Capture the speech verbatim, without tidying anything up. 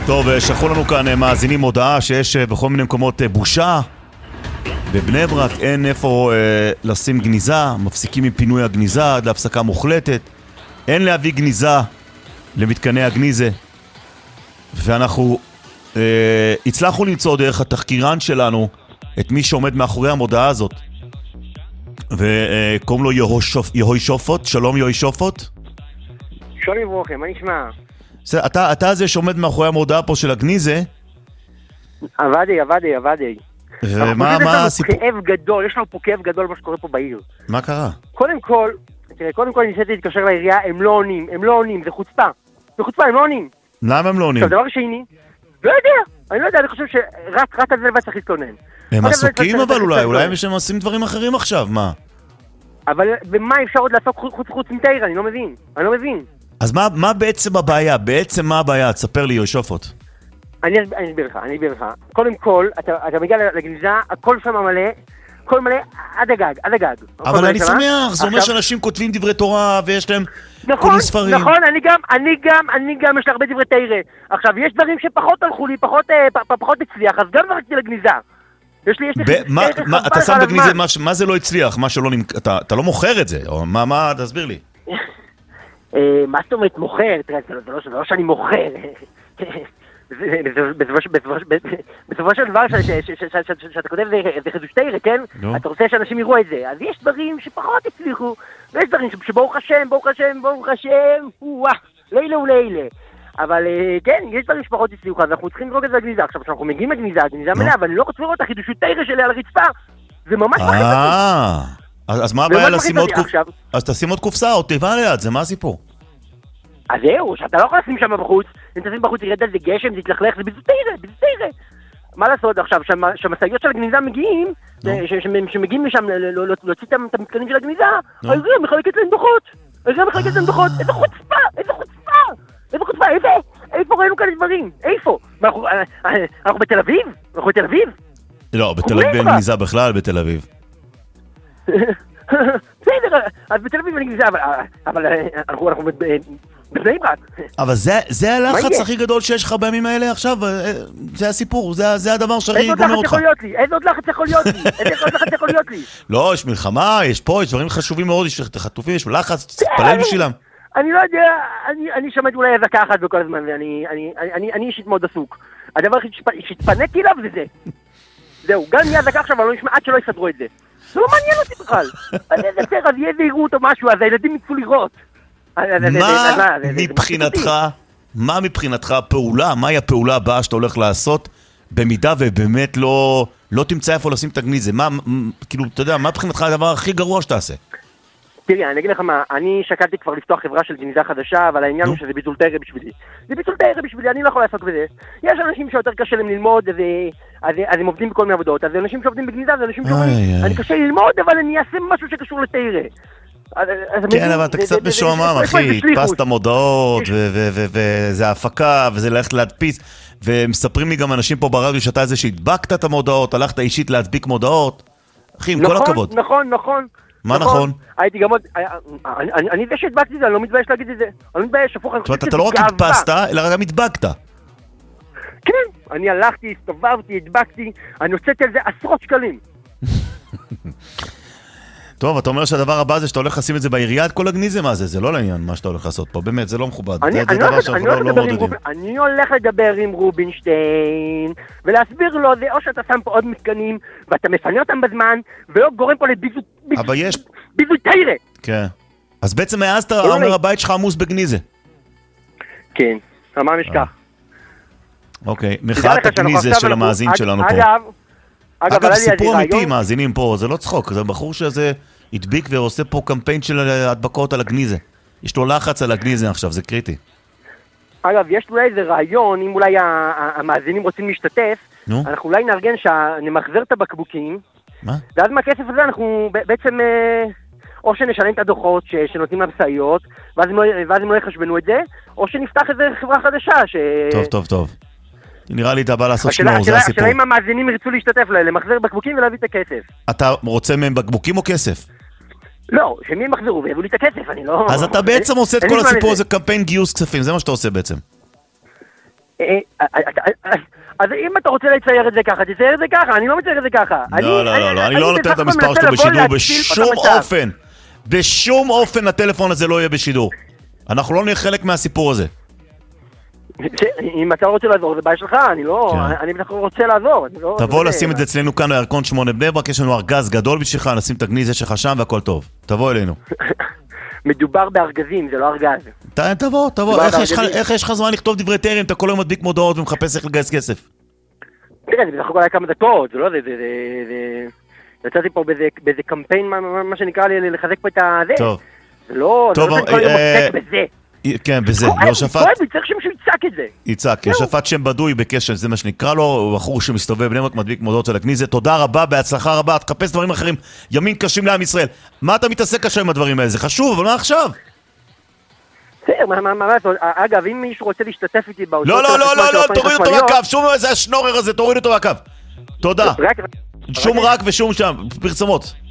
טוב, שלחו לנו כאן מאזינים הודעה שיש בכל מיני מקומות בושה. בבני ברק אין איפה אה, לשים גניזה, מפסיקים מפינוי הגניזה עד להפסקה מוחלטת. אין להביא גניזה למתקני הגניזה. ואנחנו אה, הצלחנו למצוא דרך התחקירן שלנו את מי שעומד מאחורי המודעה הזאת. וקוראים לו יהוי שופוט. שלום יהוי שופוט. שלום וברוכם, מה נשמע? אתה, אתה זה שעומד מאחורי המודעה פה של הגניזה. עבדי, עבדי, עבדי. ומה, מה הסיפור? יש לנו פה כאב גדול, יש לנו פה כאב גדול מה שקורה פה בעיר. מה קרה? קודם כל, תראה, קודם כל ניסיתי להתקשר לעירייה, הם לא עונים, הם לא עונים, זה חוצפה. זה חוצפה, הם לא עונים. למה הם לא עונים? עכשיו, דבר שני, לא יודע, אני לא יודע, אני חושב שרק רק על זה לבד צריך להתלונן. הם עסוקים אבל אולי, אולי הם עושים דברים אחרים עכשיו, מה? אבל במה אפשר עוד לעשות חוץ חוץ מתאיר, אני לא מבין, אני לא מבין. אז מה, מה בעצם הבעיה? בעצם מה הבעיה? תספר לי יהוי שופוט. אני אסביר לך, אני אסביר לך. קודם כל, אתה, אתה מגיע לגניזה, הכל שם מלא, הכל מלא עד הגג, עד הגג. אבל אני שמח, זה אומר שאנשים כותבים דברי תורה ויש להם נכון, כל ספרים. נכון, אני גם, אני גם, אני גם, יש לי הרבה דברי תורה. עכשיו, יש דברים שפחות הלכו לי, פחות, פחות הצליח, אז גם זרקתי לגניזה. יש לי, יש לי... מה, מה, אתה שם בגניזה, מה, מה זה לא הצליח? מה שלא נמכ... אתה, אתה לא מוכר את זה, או מה, מה, תסביר לי. מה זאת אומרת מוכר? תראה, זה לא שאני מוכר. בסופו של דבר שאתה כותב זה חידוש תורה, כן? אתה רוצה שאנשים יראו את זה. אז יש דברים שפחות הצליחו, ויש דברים שברוך השם, ברוך השם, ברוך השם, וואה, לילה ולילה. אבל כן, יש דברים שפחות הצליחו, אז אנחנו צריכים לראות את זה לגניזה. עכשיו, כשאנחנו מגיעים לגניזה, הגניזה מלאה, אבל אני לא רוצה לראות את החידוש תורה שלי על הרצפה. זה ממש מחליט אותי. אז מה הבעיה לשים עוד קופסה? אז תשים עוד קופסה, עוד תיבה ליד, זה מה הסיפור? אז זהו, שאתה לא יכול לשים שם בחוץ, אם תשים בחוץ ירד על זה גשם, זה יתלכלך, זה בזוטיירה, בזוטיירה. מה לעשות עכשיו, שהמסעיות של הגניזה מגיעים, שמגיעים לשם להוציא את המתקנים של הגניזה, העירייה מחלקת להם דוחות. העירייה מחלקת להם דוחות, איזה חוצפה, איזה חוצפה, איזה חוצפה, איפה, איפה ראינו כאלה דברים, איפה? אנחנו בתל אביב? אנחנו בתל אביב? לא, בתל אביב אין גניזה בכלל, בתל אביב. בסדר, אז בתל אביב אין גניזה, אבל אנחנו בבני ברק. אבל זה הלחץ הכי גדול שיש לך בימים האלה עכשיו, זה הסיפור, זה הדבר שהכי גומר אותך. איזה עוד לחץ יכול להיות לי? איזה עוד לחץ יכול להיות לי? לא, יש מלחמה, יש פה, יש דברים חשובים מאוד, יש חטופים, יש לחץ, תתפלל בשבילם. אני לא יודע, אני שמעת אולי אזעקה אחת בכל הזמן, ואני אישית מאוד עסוק. הדבר שהתפניתי אליו זה זה. זהו, גם יהיה אזעקה עכשיו, אבל לא נשמע עד שלא יסדרו את זה. זה לא מעניין אותי בכלל. אז איזה סר, אז יהיה זהירות או משהו, אז הילדים יצאו לראות. מה מבחינתך, מה מבחינתך הפעולה, מהי הפעולה הבאה שאתה הולך לעשות, במידה ובאמת לא, לא תמצא איפה לשים את הגניזה? מה, כאילו, אתה יודע, מה מבחינתך הדבר הכי גרוע שתעשה? תראי, אני אגיד לך מה, אני שקלתי כבר לפתוח חברה של גניזה חדשה, אבל העניין הוא שזה ביטול תורה בשבילי. זה ביטול תורה בשבילי, אני לא יכול לעסוק בזה. יש אנשים שיותר קשה להם ללמוד, אז הם עובדים בכל מיני עבודות, אז אנשים שעובדים בגניזה, זה אנשים שאומרים, אני קשה ללמוד, אבל אני אעשה משהו שקשור לתורה. כן, אבל אתה קצת משועמם, אחי, הדפסת מודעות, וזה ההפקה, וזה ללכת להדפיס, ומספרים לי גם אנשים פה ברדיו שאתה איזה שהדבקת את המודעות, הלכת אישית להדביק מודעות. אחי, עם כל הכבוד. נכון, נכון. מה נכון? הייתי גם עוד, אני זה שהדבקתי את זה, אני לא מתבייש להגיד את זה. אני לא מתבייש, הפוך, אני חושב שזה אתה לא רק הדפסת, אלא גם הדבקת. כן, אני הלכתי, הסתובבתי, הדבקתי, אני הוצאתי על זה עשרות שקלים. טוב, אתה אומר שהדבר הבא זה שאתה הולך לשים את זה בעירייה, את כל הגניזה, מה זה? זה לא לעניין מה שאתה הולך לעשות פה, באמת, זה לא מכובד. אני הולך לדבר עם רובינשטיין, ולהסביר לו, זה או שאתה שם פה עוד מתקנים, ואתה מפנה אותם בזמן, ולא גורם פה לביזוי תורה. כן. אז בעצם מאז אתה אומר הבית שלך עמוס בגניזה. כן, אמר נשכח. אוקיי, מחאת הגניזה של המאזין שלנו פה. אגב, סיפור אמיתי, מאזינים פה, זה לא צחוק, זה בחור שזה הדביק ועושה פה קמפיין של הדבקות על הגניזה. יש לו לחץ על הגניזה עכשיו, זה קריטי. אגב, יש אולי איזה רעיון, אם אולי המאזינים רוצים להשתתף, אנחנו אולי נארגן שנמחזר את הבקבוקים, ואז מהכסף הזה אנחנו בעצם, או שנשלם את הדוחות שנותנים למסעיות, ואז הם לא יחשבנו את זה, או שנפתח איזה חברה חדשה. טוב, טוב, טוב. נראה לי אתה בא לעשות שנור, זה הסיפור. השאלה אם המאזינים ירצו להשתתף, למחזר בקבוקים ולהביא את הכסף. אתה רוצה מהם בקבוקים או כסף? לא, שמי הם מחזרו ויבוא לי את הכסף, אני לא... אז אתה בעצם עושה את כל הסיפור הזה קמפיין גיוס כספים, זה מה שאתה עושה בעצם. אז אם אתה רוצה לצייר את זה ככה, תצייר את זה ככה, אני לא מצייר את זה ככה. לא, לא, לא, אני לא נותן את המספר שלו בשידור בשום אופן. בשום אופן הטלפון הזה לא יהיה בשידור. אנחנו לא נהיה חלק מהסיפור הזה. אם אתה רוצה לעזור, זה בעיה שלך, אני לא, אני בטח רוצה לעזור. תבוא לשים את זה אצלנו כאן בירקון שמונה בני ברק, יש לנו ארגז גדול בשבילך, נשים את הגניזה שלך שם והכל טוב. תבוא אלינו. מדובר בארגזים, זה לא ארגז. תבוא, תבוא, איך יש לך זמן לכתוב דברי טרם, אתה כל היום מדביק מודעות ומחפש איך לגייס כסף? תראה, זה בסך הכל היה כמה דקות, זה לא, זה, זה, זה, יצאתי פה באיזה קמפיין, מה שנקרא לי, לחזק פה את הזה. טוב. זה לא, זה לא כל היום עוסק בזה. כן, בזה, יושפט... כואב, צריך שמישהו יצעק את זה. יצעק, יושפט שם בדוי בקשר, זה מה שנקרא לו, הוא בחור שמסתובב בני ברק, מדביק מודעות של הגניזה. תודה רבה, בהצלחה רבה, תחפש דברים אחרים, ימים קשים לעם ישראל. מה אתה מתעסק קשה עם הדברים האלה? זה חשוב, אבל מה עכשיו? בסדר, מה, מה, מה, אגב, אם מישהו רוצה להשתתף איתי בהוצאות... לא, לא, לא, לא, לא, תוריד אותו מהקו, שום איזה השנורר הזה, תוריד אותו מהקו. תודה. שום רק ושום שם, פרסומות.